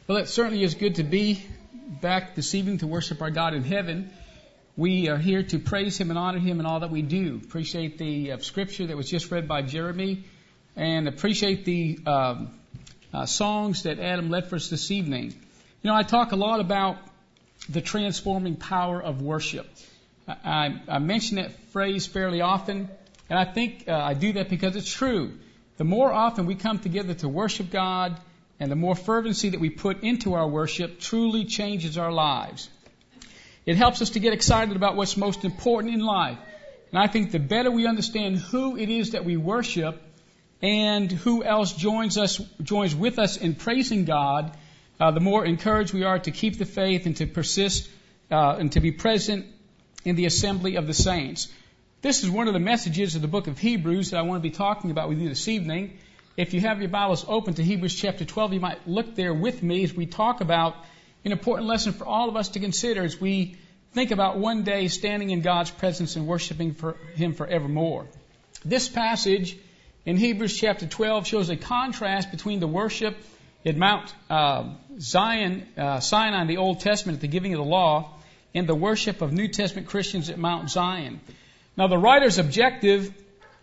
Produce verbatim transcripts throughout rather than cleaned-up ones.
Well, it certainly is good to be back this evening to worship our God in heaven. We are here to praise Him and honor Him in all that we do. Appreciate the uh, scripture that was just read by Jeremy, and appreciate the um, uh, songs that Adam led for us this evening. You know, I talk a lot about the transforming power of worship. I, I mention that phrase fairly often, and I think uh, I do that because it's true. The more often we come together to worship God, and the more fervency that we put into our worship truly changes our lives. It helps us to get excited about what's most important in life. And I think the better we understand who it is that we worship and who else joins us, joins with us in praising God, uh, the more encouraged we are to keep the faith and to persist uh, and to be present in the assembly of the saints. This is one of the messages of the book of Hebrews that I want to be talking about with you this evening. If you have your Bibles open to Hebrews chapter twelve, you might look there with me as we talk about an important lesson for all of us to consider as we think about one day standing in God's presence and worshiping for Him forevermore. This passage in Hebrews chapter twelve shows a contrast between the worship at Mount uh, Zion, uh, Sinai in the Old Testament at the giving of the law, and the worship of New Testament Christians at Mount Zion. Now, the writer's objective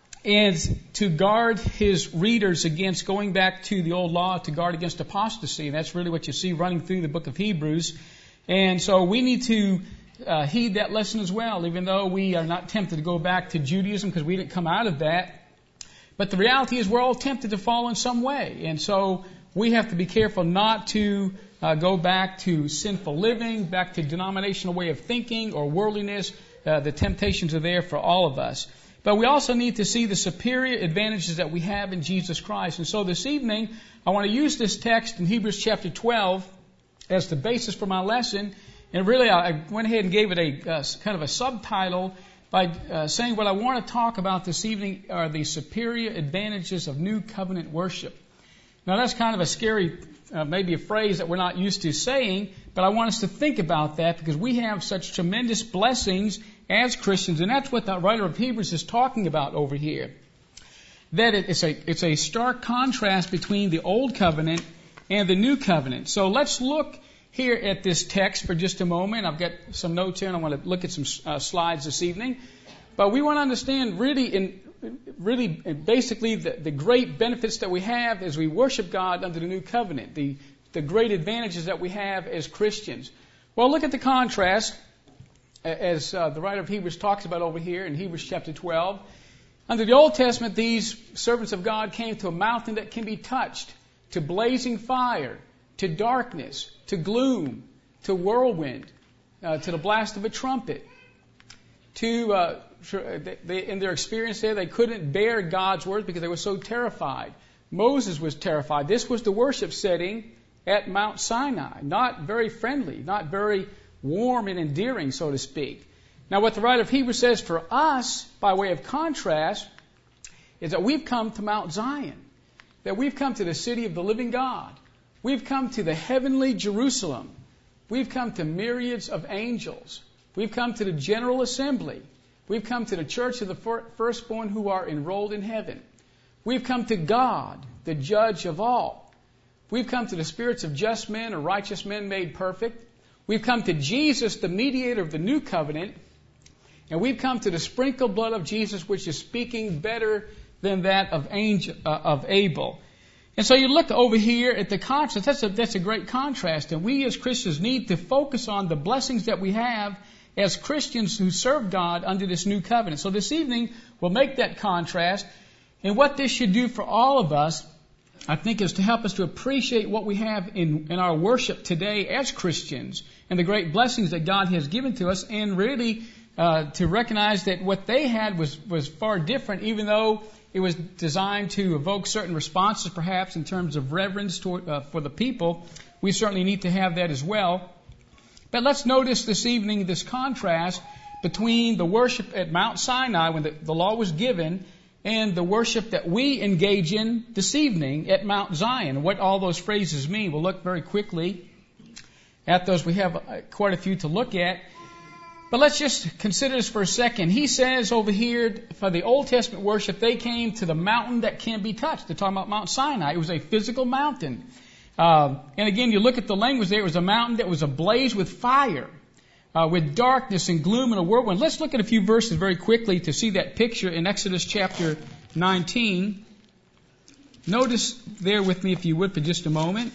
is to guard his readers against going back to the old law, to guard against apostasy. And that's really what you see running through the book of Hebrews. And so we need to uh, heed that lesson as well, even though we are not tempted to go back to Judaism because we didn't come out of that. But the reality is we're all tempted to fall in some way. And so we have to be careful not to uh, go back to sinful living, back to denominational way of thinking or worldliness. Uh, the temptations are there for all of us. But we also need to see the superior advantages that we have in Jesus Christ. And so this evening, I want to use this text in Hebrews chapter twelve as the basis for my lesson. And really, I went ahead and gave it a uh, kind of a subtitle by uh, saying what I want to talk about this evening are the superior advantages of new covenant worship. Now, that's kind of a scary, uh, maybe a phrase that we're not used to saying, but I want us to think about that because we have such tremendous blessings as Christians, and that's what the writer of Hebrews is talking about over here. That it's a it's a stark contrast between the old covenant and the new covenant. So let's look here at this text for just a moment. I've got some notes here, and I want to look at some uh, slides this evening. But we want to understand really, in really, basically, the, the great benefits that we have as we worship God under the new covenant. The the great advantages that we have as Christians. Well, look at the contrast. As uh, the writer of Hebrews talks about over here in Hebrews chapter twelve. Under the Old Testament, these servants of God came to a mountain that can be touched, to blazing fire, to darkness, to gloom, to whirlwind, uh, to the blast of a trumpet. To uh, they, in their experience there, they couldn't bear God's word because they were so terrified. Moses was terrified. This was the worship setting at Mount Sinai. Not very friendly, not very warm and endearing, so to speak. Now, what the writer of Hebrews says for us, by way of contrast, is that we've come to Mount Zion, that we've come to the city of the living God. We've come to the heavenly Jerusalem. We've come to myriads of angels. We've come to the general assembly. We've come to the church of the firstborn who are enrolled in heaven. We've come to God, the judge of all. We've come to the spirits of just men or righteous men made perfect. We've come to Jesus, the mediator of the new covenant, and we've come to the sprinkled blood of Jesus, which is speaking better than that of, angel, uh, of Abel. And so you look over here at the contrast. That's a, that's a great contrast. And we as Christians need to focus on the blessings that we have as Christians who serve God under this new covenant. So this evening, we'll make that contrast. And what this should do for all of us, I think, is to help us to appreciate what we have in, in our worship today as Christians and the great blessings that God has given to us, and really uh, to recognize that what they had was, was far different, even though it was designed to evoke certain responses, perhaps in terms of reverence toward, uh, for the people. We certainly need to have that as well. But let's notice this evening this contrast between the worship at Mount Sinai when the, the law was given and the worship that we engage in this evening at Mount Zion. What all those phrases mean. We'll look very quickly at those. We have quite a few to look at. But let's just consider this for a second. He says over here, for the Old Testament worship, they came to the mountain that can be touched. They're talking about Mount Sinai. It was a physical mountain. Uh, and again, you look at the language there, it was a mountain that was ablaze with fire, uh, with darkness and gloom and a whirlwind. Let's look at a few verses very quickly to see that picture in Exodus chapter nineteen. Notice there with me, if you would, for just a moment.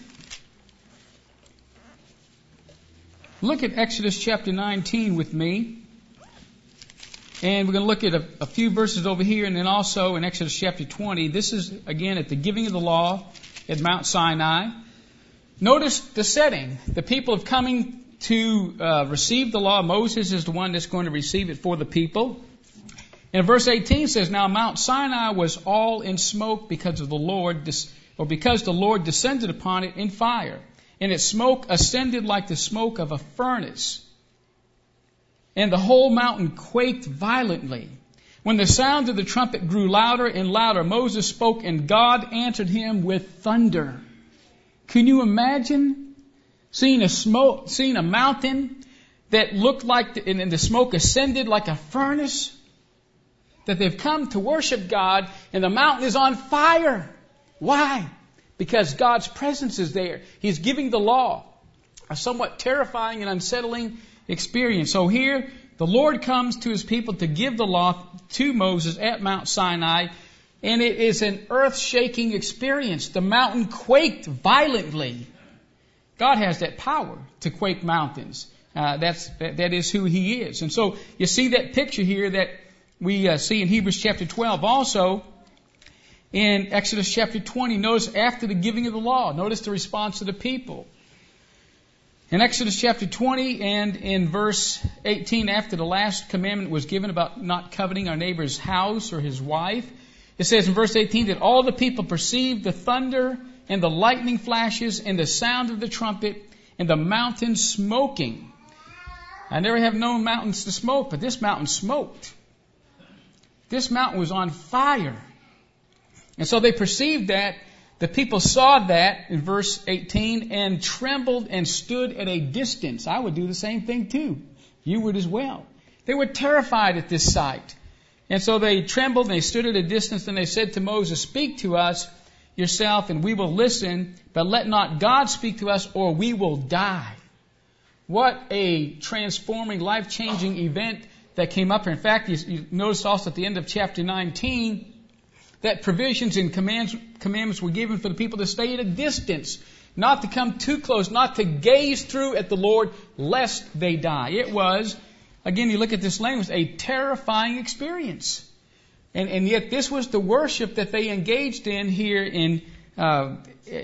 Look at Exodus chapter nineteen with me. And we're going to look at a, a few verses over here, and then also in Exodus chapter twenty. This is, again, at the giving of the law at Mount Sinai. Notice the setting. The people have coming to uh, receive the law. Moses is the one that's going to receive it for the people. And verse eighteen says, "Now Mount Sinai was all in smoke because of the Lord, or because the Lord descended upon it in fire. And its smoke ascended like the smoke of a furnace. And the whole mountain quaked violently. When the sound of the trumpet grew louder and louder, Moses spoke, and God answered him with thunder." Can you imagine seeing a smoke, seeing a mountain that looked like, the, and the smoke ascended like a furnace? That they've come to worship God, and the mountain is on fire. Why? Because God's presence is there. He's giving the law. A somewhat terrifying and unsettling experience. So here, the Lord comes to His people to give the law to Moses at Mount Sinai, and it is an earth-shaking experience. The mountain quaked violently. God has that power to quake mountains. Uh, that's that, that is who He is. And so you see that picture here that we uh, see in Hebrews chapter twelve. Also, in Exodus chapter twenty, notice after the giving of the law, notice the response of the people. In Exodus chapter twenty and in verse eighteen, after the last commandment was given about not coveting our neighbor's house or his wife, it says in verse eighteen that all the people perceived the thunder and the lightning flashes and the sound of the trumpet and the mountain smoking. I never have known mountains to smoke, but this mountain smoked. This mountain was on fire. And so they perceived that. The people saw that in verse eighteen and trembled and stood at a distance. I would do the same thing too. You would as well. They were terrified at this sight. And so they trembled and they stood at a distance, and they said to Moses, "Speak to us yourself and we will listen, but let not God speak to us or we will die." What a transforming, life-changing event that came up here. In fact, you, you notice also at the end of chapter nineteen, that provisions and commands, commandments were given for the people to stay at a distance, not to come too close, not to gaze through at the Lord, lest they die. It was, again, you look at this language, a terrifying experience. And, and yet this was the worship that they engaged in here in, uh,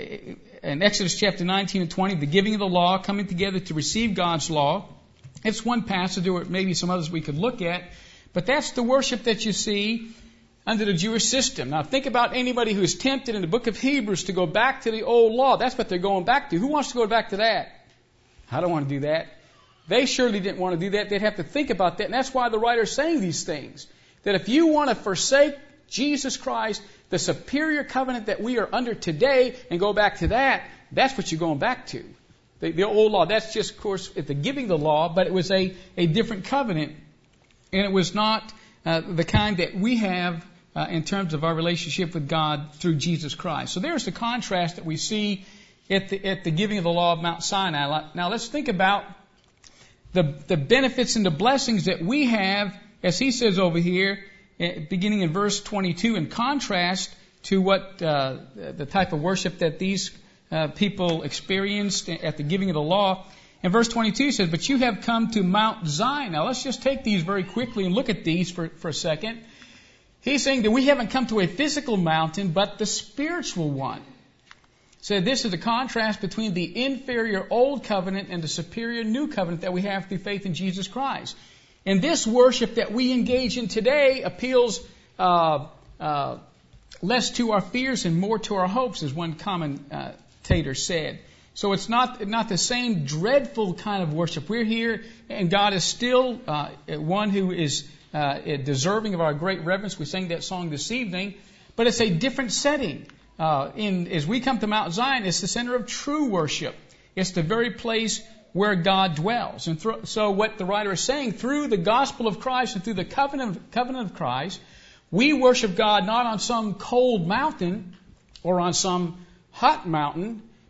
in Exodus chapter nineteen and twenty, the giving of the law, coming together to receive God's law. It's one passage, or maybe some others we could look at, but that's the worship that you see under the Jewish system. Now think about anybody who's tempted in the book of Hebrews to go back to the old law. That's what they're going back to. Who wants to go back to that? I don't want to do that. They surely didn't want to do that. They'd have to think about that. And that's why the writer's saying these things. That if you want to forsake Jesus Christ, the superior covenant that we are under today, and go back to that, that's what you're going back to. The, the old law, that's just, of course, at the giving the law, but it was a, a different covenant. And it was not uh, the kind that we have Uh, in terms of our relationship with God through Jesus Christ. So there's the contrast that we see at the, at the giving of the law of Mount Sinai. Now let's think about the, the benefits and the blessings that we have, as he says over here, beginning in verse twenty-two, in contrast to what uh, the type of worship that these uh, people experienced at the giving of the law. And verse twenty-two says, "But you have come to Mount Zion." Now let's just take these very quickly and look at these for, for a second. He's saying that we haven't come to a physical mountain, but the spiritual one. So this is a contrast between the inferior old covenant and the superior new covenant that we have through faith in Jesus Christ. And this worship that we engage in today appeals uh, uh, less to our fears and more to our hopes, as one commentator said. So it's not not the same dreadful kind of worship. We're here, and God is still uh, one who is Uh, deserving of our great reverence. We sang that song this evening, but it's a different setting. Uh, in as we come to Mount Zion, it's the center of true worship. It's the very place where God dwells. And th- so, what the writer is saying, through the gospel of Christ and through the covenant of, covenant of Christ, we worship God not on some cold mountain or on some hot mountain,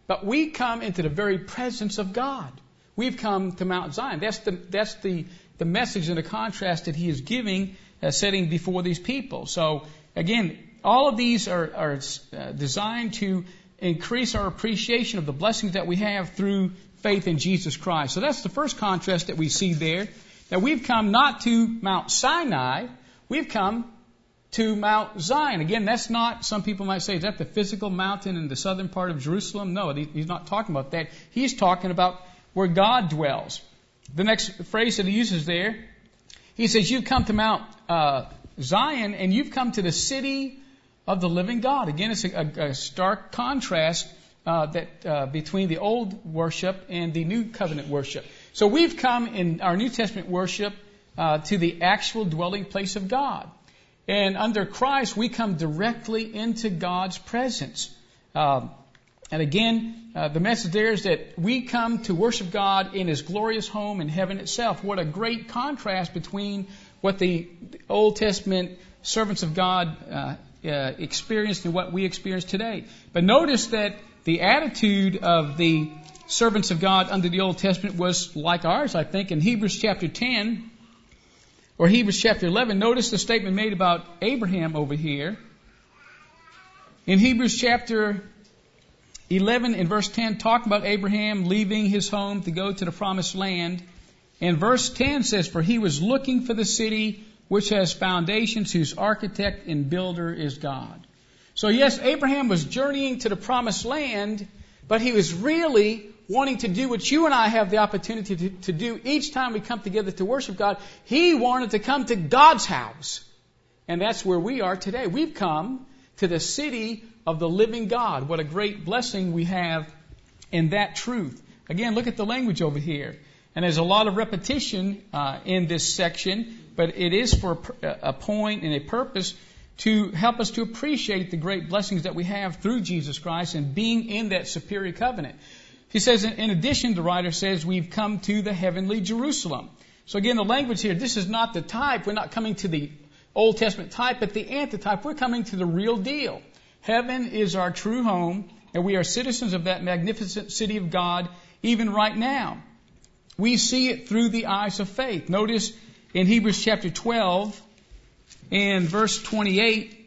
but we come into the very presence of God. We've come to Mount Zion. That's the that's the the message and the contrast that he is giving, uh, setting before these people. So again, all of these are, are uh, designed to increase our appreciation of the blessings that we have through faith in Jesus Christ. So that's the first contrast that we see there. That we've come not to Mount Sinai, we've come to Mount Zion. Again, that's not, some people might say, is that the physical mountain in the southern part of Jerusalem? No, he's not talking about that. He's talking about where God dwells. The next phrase that he uses there, he says, you've come to Mount uh, Zion, and you've come to the city of the living God. Again, it's a, a, a stark contrast uh, that uh, between the old worship and the new covenant worship. So we've come in our New Testament worship uh, to the actual dwelling place of God. And under Christ, we come directly into God's presence. Uh, and again, uh, the message there is that we come to worship God in His glorious home in heaven itself. What a great contrast between what the Old Testament servants of God uh, uh, experienced and what we experience today. But notice that the attitude of the servants of God under the Old Testament was like ours, I think. In Hebrews chapter ten, or Hebrews chapter eleven, notice the statement made about Abraham over here. In Hebrews chapter eleven and verse ten, talking about Abraham leaving his home to go to the promised land. And verse ten says, for he was looking for the city which has foundations, whose architect and builder is God. So yes, Abraham was journeying to the promised land, but he was really wanting to do what you and I have the opportunity to, to do each time we come together to worship God. He wanted to come to God's house. And that's where we are today. We've come to the city of the living God. What a great blessing we have in that truth. Again, look at the language over here. And there's a lot of repetition uh, in this section, but it is for a point and a purpose to help us to appreciate the great blessings that we have through Jesus Christ and being in that superior covenant. He says, in addition, the writer says, we've come to the heavenly Jerusalem. So again, the language here, this is not the type. We're not coming to the Old Testament type, but the antitype. We're coming to the real deal. Heaven is our true home, and we are citizens of that magnificent city of God, even right now. We see it through the eyes of faith. Notice in Hebrews chapter twelve and verse twenty-eight,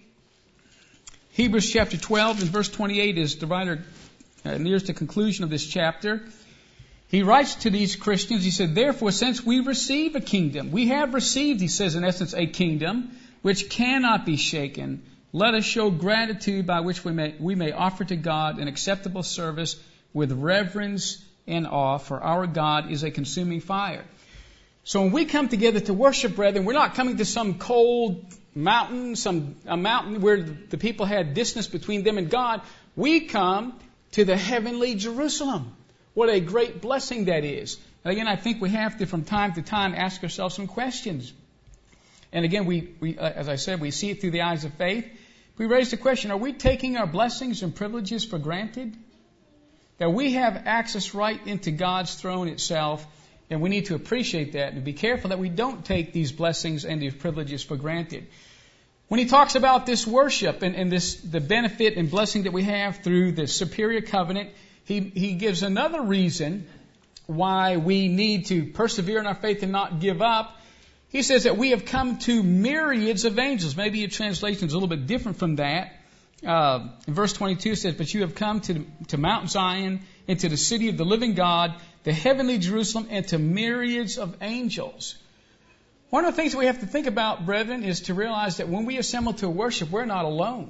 Hebrews chapter twelve and verse twenty-eight is the writer uh, nears the conclusion of this chapter. He writes to these Christians, he said, therefore, since we receive a kingdom, we have received, he says in essence, a kingdom which cannot be shaken, let us show gratitude by which we may, we may offer to God an acceptable service with reverence and awe, for our God is a consuming fire. So when we come together to worship, brethren, we're not coming to some cold mountain, some a mountain where the people had distance between them and God. We come to the heavenly Jerusalem. What a great blessing that is. And again, I think we have to, from time to time, ask ourselves some questions. And again, we, we uh, as I said, we see it through the eyes of faith. We raise the question, are we taking our blessings and privileges for granted? That we have access right into God's throne itself, and we need to appreciate that and be careful that we don't take these blessings and these privileges for granted. When he talks about this worship and, and this the benefit and blessing that we have through the superior covenant, he, he gives another reason why we need to persevere in our faith and not give up. He says that we have come to myriads of angels. Maybe your translation is a little bit different from that. Uh, verse twenty-two says, but you have come to, to Mount Zion and to the city of the living God, the heavenly Jerusalem, and to myriads of angels. One of the things we have to think about, brethren, is to realize that when we assemble to worship, we're not alone.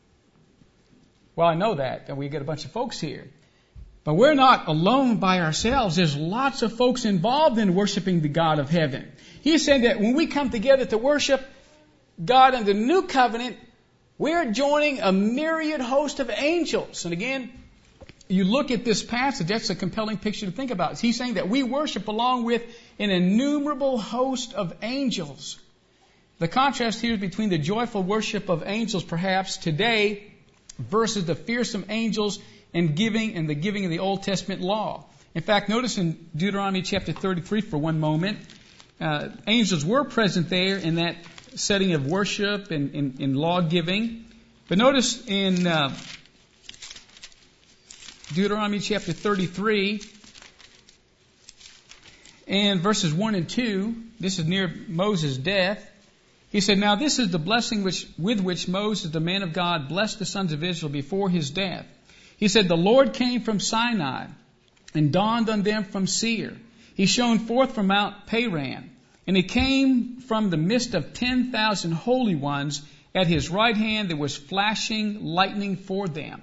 Well, I know that, and we get a bunch of folks here. But we're not alone by ourselves. There's lots of folks involved in worshiping the God of heaven. He's saying that when we come together to worship God in the new covenant, we're joining a myriad host of angels. And again, you look at this passage, that's a compelling picture to think about. He's saying that we worship along with an innumerable host of angels. The contrast here is between the joyful worship of angels perhaps today versus the fearsome angels and giving and the giving of the Old Testament law. In fact, notice in Deuteronomy chapter thirty-three for one moment, uh, angels were present there in that setting of worship and in, in law giving. But notice in uh, Deuteronomy chapter thirty-three and verses one and two. This is near Moses' death. He said, "Now this is the blessing which with which Moses, the man of God, blessed the sons of Israel before his death. He said, the Lord came from Sinai and dawned on them from Seir. He shone forth from Mount Paran, and he came from the midst of ten thousand holy ones. At his right hand there was flashing lightning for them."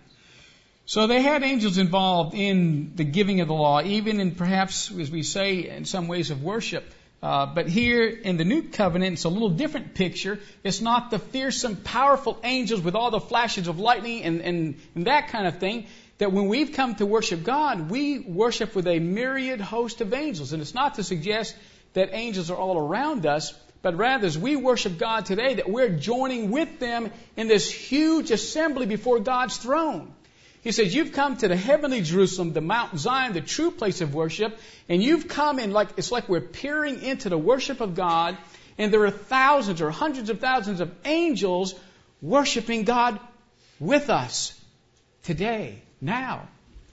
So they had angels involved in the giving of the law, even in perhaps, as we say, in some ways of worship. Uh, but here in the New Covenant, it's a little different picture. It's not the fearsome, powerful angels with all the flashes of lightning and, and, and that kind of thing. That when we've come to worship God, we worship with a myriad host of angels. And it's not to suggest that angels are all around us, but rather as we worship God today, that we're joining with them in this huge assembly before God's throne. He says, you've come to the heavenly Jerusalem, the Mount Zion, the true place of worship, and you've come in like, it's like we're peering into the worship of God, and there are thousands or hundreds of thousands of angels worshiping God with us today, now.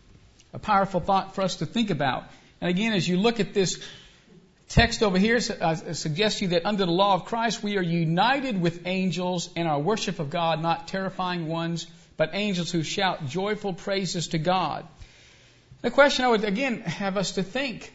A powerful thought for us to think about. And again, as you look at this text over here, I suggest to you that under the law of Christ, we are united with angels in our worship of God, not terrifying ones, but angels who shout joyful praises to God. The question I would again have us to think,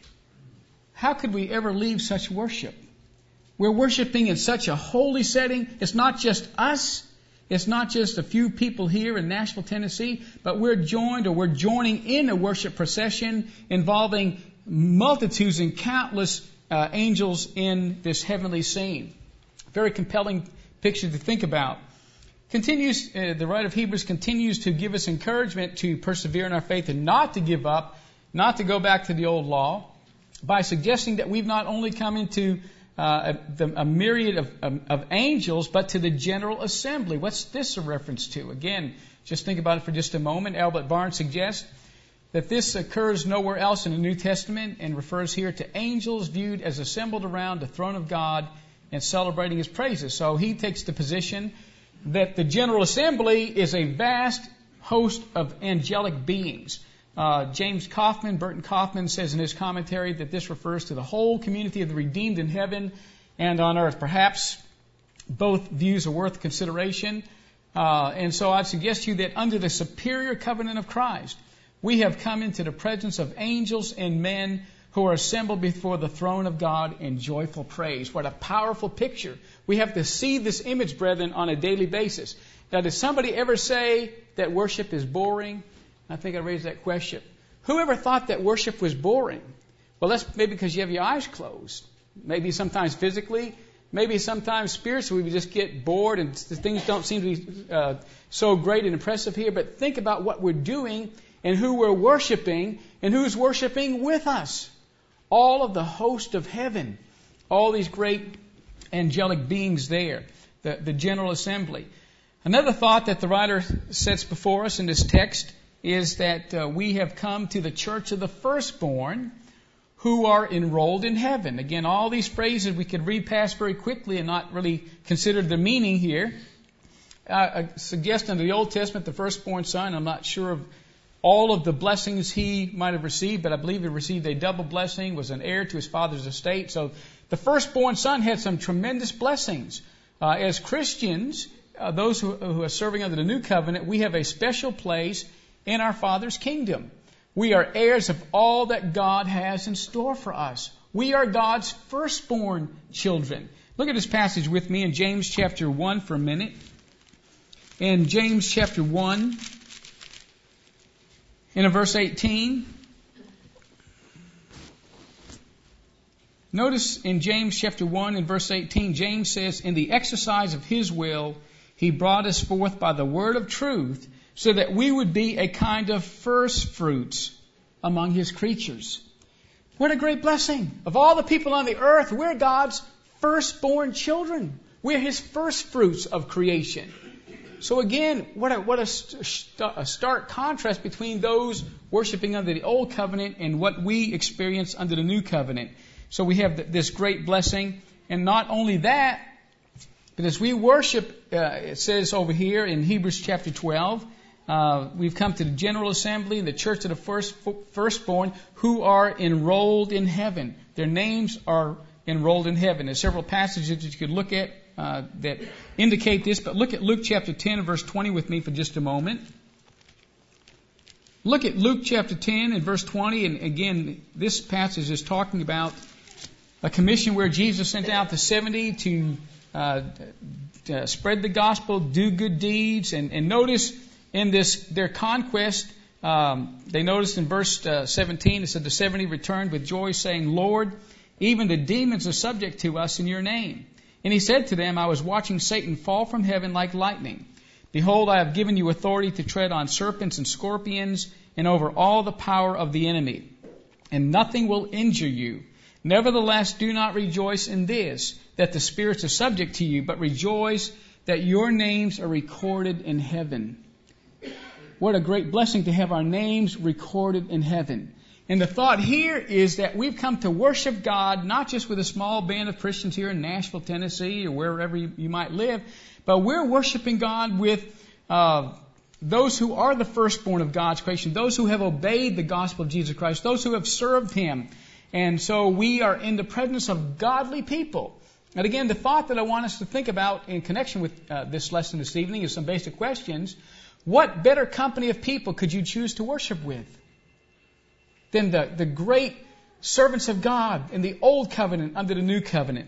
how could we ever leave such worship? We're worshiping in such a holy setting. It's not just us. It's not just a few people here in Nashville, Tennessee, but we're joined or we're joining in a worship procession involving multitudes and countless uh, angels in this heavenly scene. Very compelling picture to think about. Continues, uh, the writer of Hebrews continues to give us encouragement to persevere in our faith and not to give up, not to go back to the old law, by suggesting that we've not only come into uh, a, a myriad of, of, of angels, but to the general assembly. What's this a reference to? Again, just think about it for just a moment. Albert Barnes suggests that this occurs nowhere else in the New Testament and refers here to angels viewed as assembled around the throne of God and celebrating His praises. So he takes the position that the General Assembly is a vast host of angelic beings. Uh, James Kaufman, Burton Kaufman, says in his commentary that this refers to the whole community of the redeemed in heaven and on earth. Perhaps both views are worth consideration. Uh, and so I'd suggest to you that under the superior covenant of Christ, we have come into the presence of angels and men who are assembled before the throne of God in joyful praise. What a powerful picture. We have to see this image, brethren, on a daily basis. Now, did somebody ever say that worship is boring? I think I raised that question. Who ever thought that worship was boring? Well, that's maybe because you have your eyes closed. Maybe sometimes physically. Maybe sometimes spiritually we just get bored and things don't seem to be uh, so great and impressive here. But think about what we're doing and who we're worshiping and who's worshiping with us. All of the host of heaven, all these great angelic beings there, the, the General Assembly. Another thought that the writer sets before us in this text is that uh, we have come to the church of the firstborn who are enrolled in heaven. Again, all these phrases we could read past very quickly and not really consider the meaning here. Uh, I suggest in the Old Testament, the firstborn son, I'm not sure of all of the blessings he might have received, but I believe he received a double blessing, was an heir to his father's estate. So the firstborn son had some tremendous blessings. Uh, as Christians, uh, those who, who are serving under the new covenant, we have a special place in our Father's kingdom. We are heirs of all that God has in store for us. We are God's firstborn children. Look at this passage with me in James chapter one for a minute. In James chapter one, in verse eighteen, notice in James chapter one and verse eighteen, James says, in the exercise of His will, He brought us forth by the word of truth, so that we would be a kind of first fruits among His creatures. What a great blessing. Of all the people on the earth, we're God's firstborn children. We're His first fruits of creation. So again, what a, what a, st- a stark contrast between those worshiping under the old covenant and what we experience under the new covenant. So we have th- this great blessing. And not only that, but as we worship, uh, it says over here in Hebrews chapter twelve, Uh, we've come to the General Assembly, the Church of the first, Firstborn, who are enrolled in heaven. Their names are enrolled in heaven. There's several passages that you could look at uh, that indicate this, but look at Luke chapter ten and verse twenty with me for just a moment. Look at Luke chapter ten and verse twenty, and again, this passage is talking about a commission where Jesus sent out the seventy to, uh, to spread the gospel, do good deeds, and, and notice in this their conquest, um, they noticed in verse uh, seventeen, it said the seventy returned with joy, saying, Lord, even the demons are subject to us in your name. And he said to them, I was watching Satan fall from heaven like lightning. Behold, I have given you authority to tread on serpents and scorpions and over all the power of the enemy, and nothing will injure you. Nevertheless, do not rejoice in this, that the spirits are subject to you, but rejoice that your names are recorded in heaven. What a great blessing to have our names recorded in heaven. And the thought here is that we've come to worship God, not just with a small band of Christians here in Nashville, Tennessee, or wherever you, you might live, but we're worshiping God with uh, those who are the firstborn of God's creation, those who have obeyed the gospel of Jesus Christ, those who have served Him. And so we are in the presence of godly people. And again, the thought that I want us to think about in connection with uh, this lesson this evening is some basic questions. What better company of people could you choose to worship with than the, the great servants of God in the Old Covenant under the New Covenant?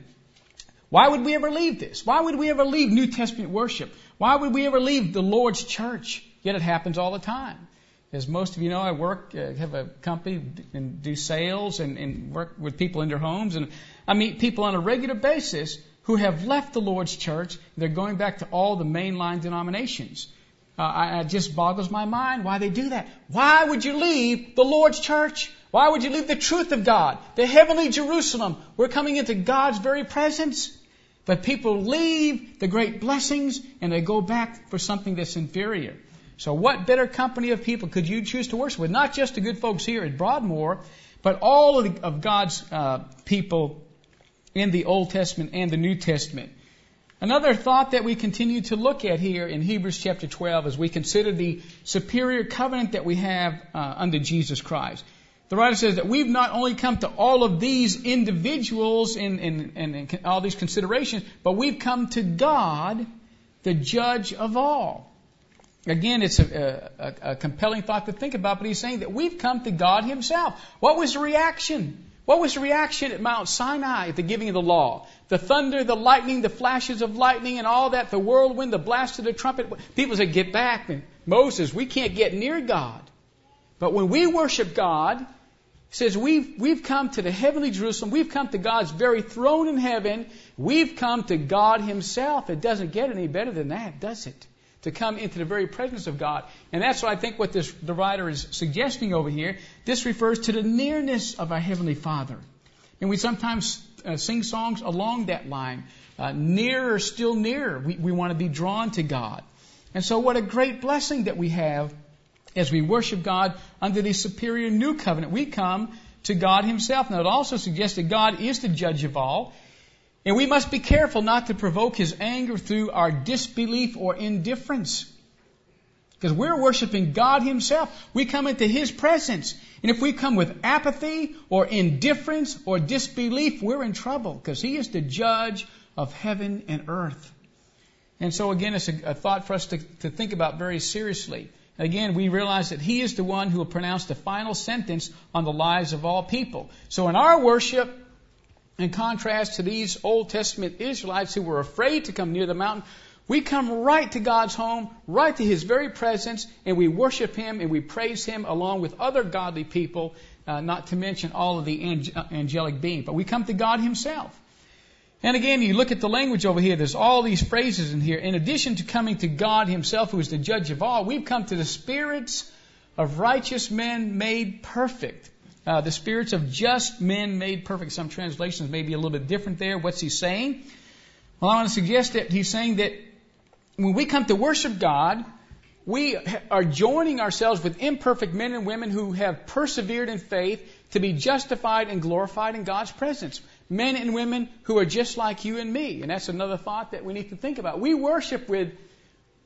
Why would we ever leave this? Why would we ever leave New Testament worship? Why would we ever leave the Lord's church? Yet it happens all the time. As most of you know, I work, uh, have a company and do sales and, and work with people in their homes. And I meet people on a regular basis who have left the Lord's church. They're going back to all the mainline denominations. Uh, I, it just boggles my mind why they do that. Why would you leave the Lord's church? Why would you leave the truth of God, the heavenly Jerusalem? We're coming into God's very presence. But people leave the great blessings and they go back for something that's inferior. So what better company of people could you choose to worship with? Not just the good folks here at Broadmoor, but all of, the, of God's uh, people in the Old Testament and the New Testament. Another thought that we continue to look at here in Hebrews chapter twelve as we consider the superior covenant that we have uh, under Jesus Christ. The writer says that we've not only come to all of these individuals and in, in, in, in all these considerations, but we've come to God, the judge of all. Again, it's a, a, a compelling thought to think about, but he's saying that we've come to God Himself. What was the reaction? What was the reaction at Mount Sinai at the giving of the law? The thunder, the lightning, the flashes of lightning and all that, the whirlwind, the blast of the trumpet. People said, get back. And Moses, we can't get near God. But when we worship God, He says we've, we've come to the heavenly Jerusalem. We've come to God's very throne in heaven. We've come to God Himself. It doesn't get any better than that, does it? To come into the very presence of God. And that's what I think what this, the writer is suggesting over here. This refers to the nearness of our Heavenly Father. And we sometimes uh, sing songs along that line. Uh, nearer, still nearer. We, we want to be drawn to God. And so what a great blessing that we have as we worship God under the superior new covenant. We come to God Himself. Now it also suggests that God is the judge of all. And we must be careful not to provoke His anger through our disbelief or indifference. Because we're worshiping God Himself. We come into His presence. And if we come with apathy or indifference or disbelief, we're in trouble. Because He is the judge of heaven and earth. And so again, it's a, a thought for us to, to think about very seriously. Again, we realize that He is the one who will pronounce the final sentence on the lives of all people. So in our worship, in contrast to these Old Testament Israelites who were afraid to come near the mountain, we come right to God's home, right to His very presence, and we worship Him and we praise Him along with other godly people, uh, not to mention all of the ang- angelic beings. But we come to God Himself. And again, you look at the language over here, there's all these phrases in here. In addition to coming to God Himself, who is the judge of all, we've come to the spirits of righteous men made perfect. Uh, the spirits of just men made perfect. Some translations may be a little bit different there. What's he saying? Well, I want to suggest that he's saying that when we come to worship God, we are joining ourselves with imperfect men and women who have persevered in faith to be justified and glorified in God's presence. Men and women who are just like you and me. And that's another thought that we need to think about. We worship with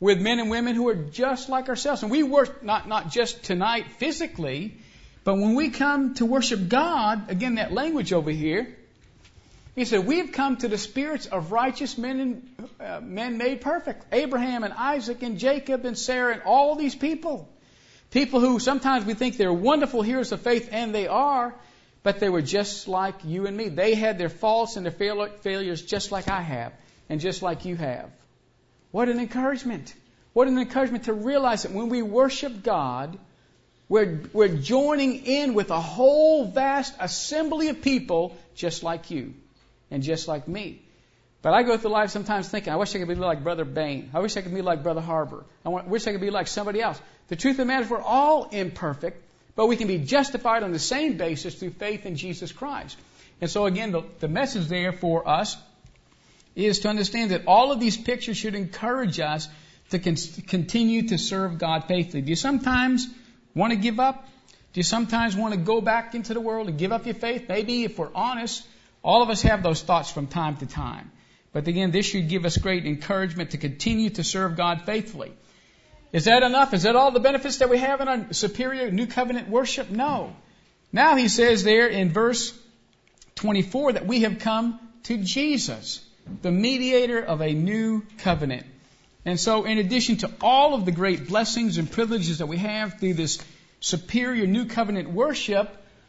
with men and women who are just like ourselves. And we work not, not just tonight physically, but when we come to worship God, again, that language over here, he said, we've come to the spirits of righteous men and uh, men made perfect. Abraham and Isaac and Jacob and Sarah and all these people. People who sometimes we think they're wonderful heroes of faith, and they are, but they were just like you and me. They had their faults and their fail- failures just like I have and just like you have. What an encouragement. What an encouragement to realize that when we worship God, we're, we're joining in with a whole vast assembly of people just like you and just like me. But I go through life sometimes thinking, I wish I could be like Brother Bain. I wish I could be like Brother Harbor. I wish I could be like somebody else. The truth of the matter is we're all imperfect, but we can be justified on the same basis through faith in Jesus Christ. And so again, the, the message there for us is to understand that all of these pictures should encourage us to con- continue to serve God faithfully. Do you sometimes want to give up? Do you sometimes want to go back into the world and give up your faith? Maybe, if we're honest, all of us have those thoughts from time to time. But again, this should give us great encouragement to continue to serve God faithfully. Is that enough? Is that all the benefits that we have in our superior new covenant worship? No. Now he says there in verse twenty-four that we have come to Jesus, the mediator of a new covenant. And so in addition to all of the great blessings and privileges that we have through this superior new covenant worship,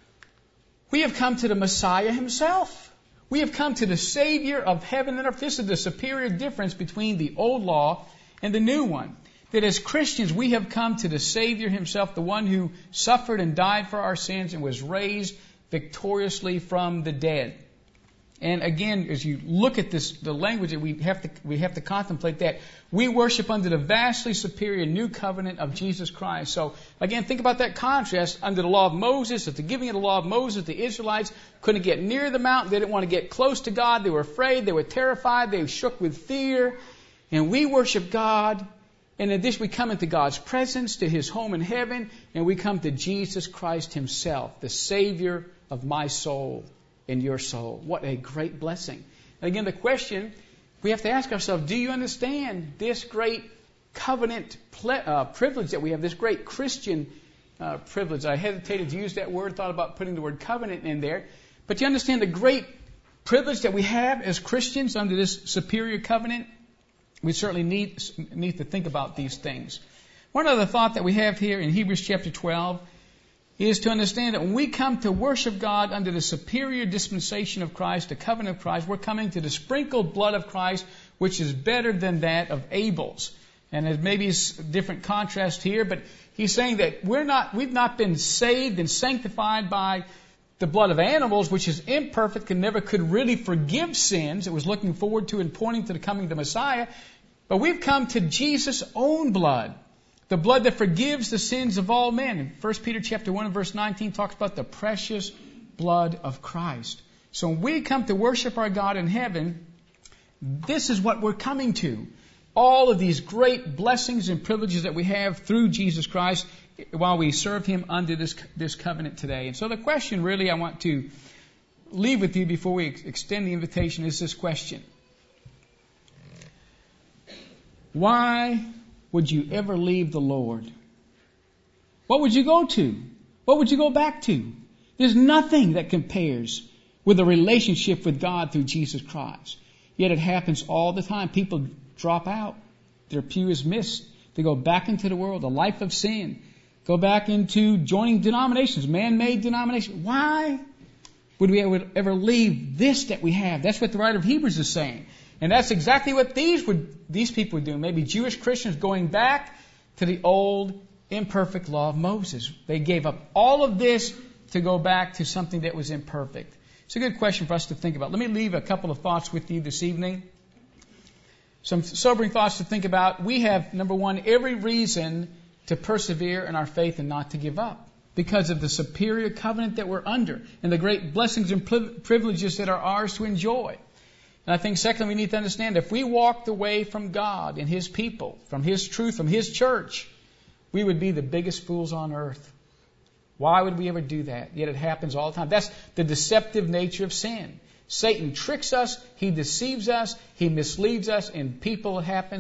we have come to the Messiah himself. We have come to the Savior of heaven and earth. This is the superior difference between the old law and the new one. That as Christians, we have come to the Savior himself, the one who suffered and died for our sins and was raised victoriously from the dead. And again, as you look at this, the language that we have to, we have to contemplate that we worship under the vastly superior new covenant of Jesus Christ. So again, think about that contrast. Under the law of Moses, at the giving of the law of Moses, the Israelites couldn't get near the mountain. They didn't want to get close to God. They were afraid. They were terrified. They shook with fear. And we worship God. In addition, we come into God's presence, to his home in heaven, and we come to Jesus Christ himself, the Savior of my soul and your soul. What a great blessing. And again, the question we have to ask ourselves, do you understand this great covenant ple- uh, privilege that we have, this great Christian uh, privilege? I hesitated to use that word, thought about putting the word covenant in there. But you understand the great privilege that we have as Christians under this superior covenant? We certainly need, need to think about these things. One other thought that we have here in Hebrews chapter twelve is to understand that when we come to worship God under the superior dispensation of Christ, the covenant of Christ, we're coming to the sprinkled blood of Christ, which is better than that of Abel's. And there's maybe a different contrast here, but he's saying that we're not, we've not been saved and sanctified by the blood of animals, which is imperfect and never could really forgive sins. It was looking forward to and pointing to the coming of the Messiah. But we've come to Jesus' own blood, the blood that forgives the sins of all men. And First Peter chapter one and verse nineteen talks about the precious blood of Christ. So when we come to worship our God in heaven, this is what we're coming to. All of these great blessings and privileges that we have through Jesus Christ while we serve him under this, this covenant today. And so the question really I want to leave with you before we extend the invitation is this question. Why would you ever leave the Lord? What would you go to? What would you go back to? There's nothing that compares with a relationship with God through Jesus Christ. Yet it happens all the time. People drop out. Their pew is missed. They go back into the world, a life of sin. Go back into joining denominations, man-made denominations. Why would we ever leave this that we have? That's what the writer of Hebrews is saying. And that's exactly what these would these people would do. Maybe Jewish Christians going back to the old, imperfect law of Moses. They gave up all of this to go back to something that was imperfect. It's a good question for us to think about. Let me leave a couple of thoughts with you this evening. Some sobering thoughts to think about. We have, number one, every reason to persevere in our faith and not to give up because of the superior covenant that we're under and the great blessings and privileges that are ours to enjoy. And I think, secondly, we need to understand if we walked away from God and his people, from his truth, from his church, we would be the biggest fools on earth. Why would we ever do that? Yet it happens all the time. That's the deceptive nature of sin. Satan tricks us, he deceives us, he misleads us, and people, it happens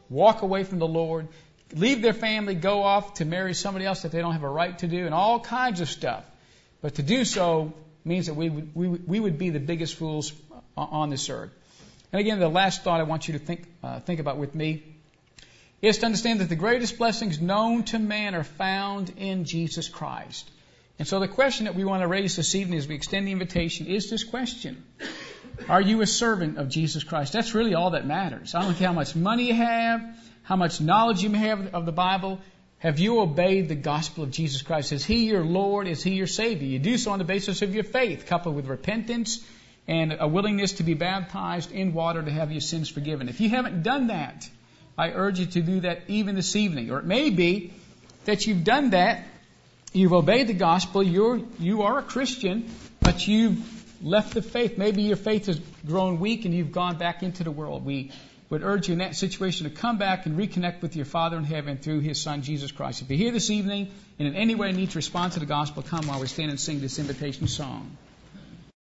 walk away from the Lord, leave their family, go off to marry somebody else that they don't have a right to do, and all kinds of stuff. But to do so means that we would, we, we would be the biggest fools on this earth. And again, the last thought I want you to think, uh, think about with me is to understand that the greatest blessings known to man are found in Jesus Christ. And so the question that we want to raise this evening as we extend the invitation is this question. Are you a servant of Jesus Christ? That's really all that matters. I don't care how much money you have, how much knowledge you may have of the Bible. Have you obeyed the gospel of Jesus Christ? Is He your Lord? Is He your Savior? You do so on the basis of your faith, coupled with repentance and a willingness to be baptized in water to have your sins forgiven. If you haven't done that, I urge you to do that even this evening. Or it may be that you've done that, you've obeyed the gospel, you're, you are a Christian, but you've left the faith. Maybe your faith has grown weak and you've gone back into the world. We would urge you in that situation to come back and reconnect with your Father in heaven through His Son, Jesus Christ. If you're here this evening and in any way need to respond to the gospel, come while we stand and sing this invitation song.